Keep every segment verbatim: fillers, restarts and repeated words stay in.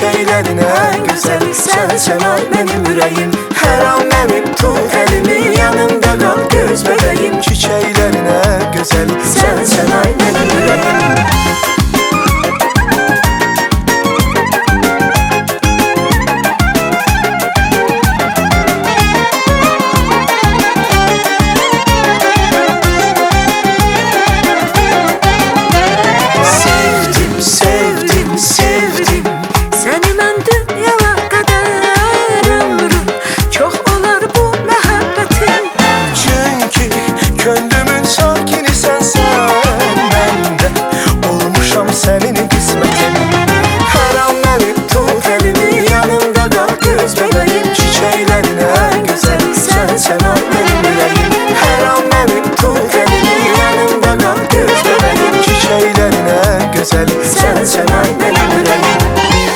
çiçeklerine güzel. Sen sen ay benim yüreğim, her an benim tut elimi, yanımda kal göz bebeğim. Çiçeklerine güzel. Sen sen ay benim yüreğim. Könlümün sakini sensen, ben de olmuşam senin kısmetin. Her an benim tut elimi, yanımda kal göz bebeğim. Çiçeklerine güzel. Sen sen ay benim yüreğim, her an benim tut elimi, yanımda kal göz bebeğim. Çiçeklerine güzel. Sen sen ay benim yüreğim.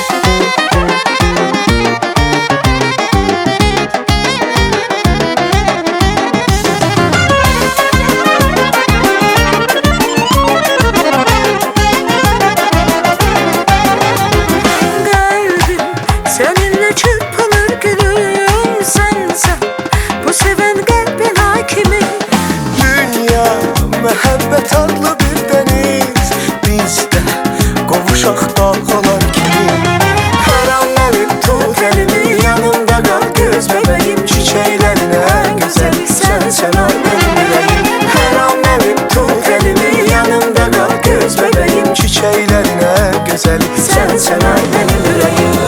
Seninle çırpınır gülüm, sensen bu seven kalbin hakimi. Dünya mehabbet adlı bir deniz, bizde kovuşak dalgalar gibi. Her an benim tut elimi, yanımda kal göz bebeğim. Çiçeklerine güzel. Sen sen ay benim yüreğim, her an benim tut elimi, yanımda kal göz bebeğim. Çiçeklerine güzel. Sen sen ay benim yüreğim.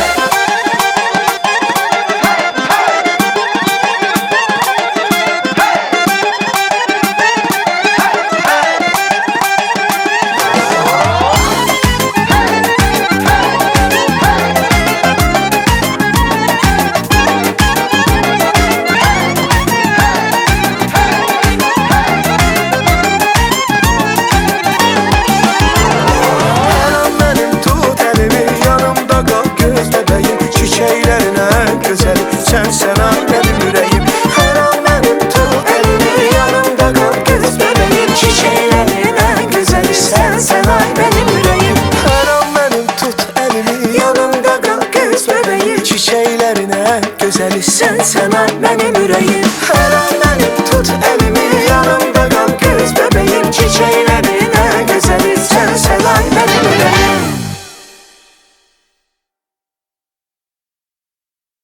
Sen sen ay benim yüreğim, her an benim tut elimi, yanımda kal göz bebeğim. Çiçeklerine güzel. Sen sen ay benim yüreğim, her an benim tut elimi, yanımda kal göz bebeğim. çiçeklerine güzeli. Sen sen ay benim yüreğim, her an benim tut elimi, yanımda